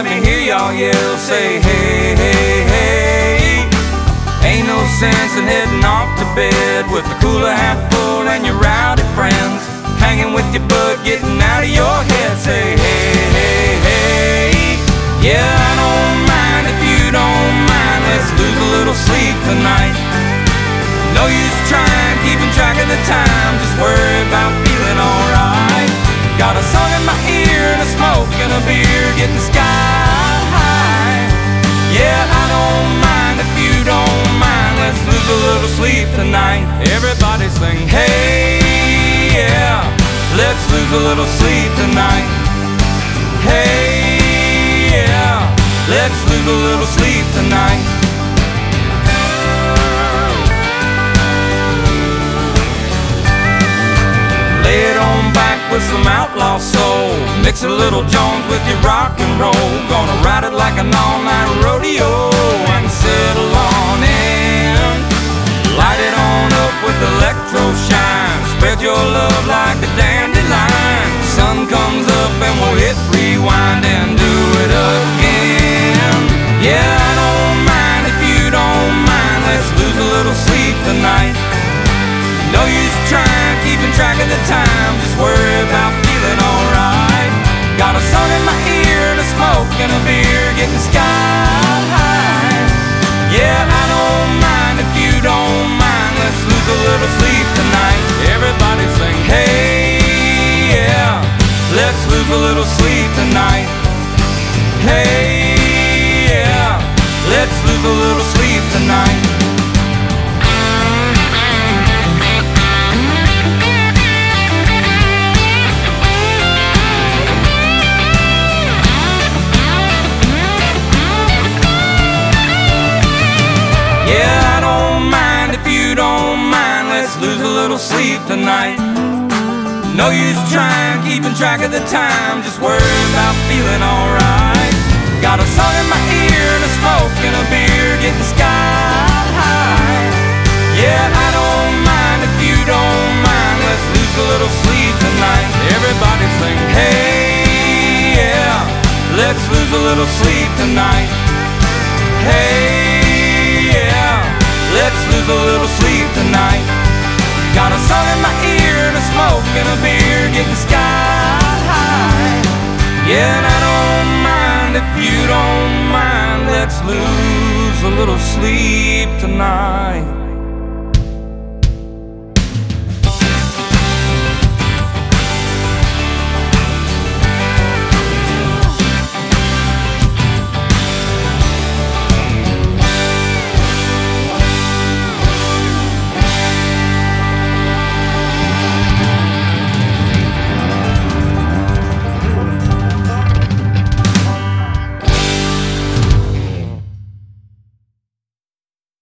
let me hear y'all yell, say hey, hey, hey. Ain't no sense in heading off to bed with the cooler half full and your rowdy friends hanging with your bud, getting out of your head. Say hey, hey, hey. Yeah, I don't mind if you don't mind. Let's lose a little sleep tonight. No use trying, keeping track of the time. Just worry about feeling alright. Got a song in my ear and a smoke and a beer, getting sky high. Yeah, I don't mind if you don't mind. Let's lose a little sleep tonight. Everybody sing hey, yeah. Let's lose a little sleep tonight. Hey, yeah. Let's lose a little sleep tonight. Lay it on back with some outlaw soul. Mix a little Jones with your rock and roll. Gonna ride it like an all-night rodeo and settle on in. Light it on up with electro shine. Spread your love like a dandelion. Sun comes up and we'll hit rewind and do it again. Yeah, I don't mind if you don't mind. Let's lose a little sleep tonight. No use trying, keeping track of the time. Just worry about feeling alright. Got a song in my ear and a smoke and a beer, getting sky high. Yeah, I don't mind if you don't mind. Let's lose a little sleep tonight. Everybody sing hey, yeah. Let's lose a little sleep tonight. Hey, yeah. Let's lose a little sleep tonight. Yeah, I don't mind if you don't mind. Let's lose a little sleep tonight. No use trying, keeping track of the time. Just worry about feeling alright. Got a song in my ear and a smoke and a beer, getting sky high. Yeah, I don't mind if you don't mind. Let's lose a little sleep tonight. Everybody sing hey, yeah. Let's lose a little sleep tonight. Hey, yeah. Let's lose a little sleep tonight. Got a song in my ear and a smoke and a beer, getting sky high. Yeah, and I don't mind if you don't mind. Let's lose a little sleep tonight.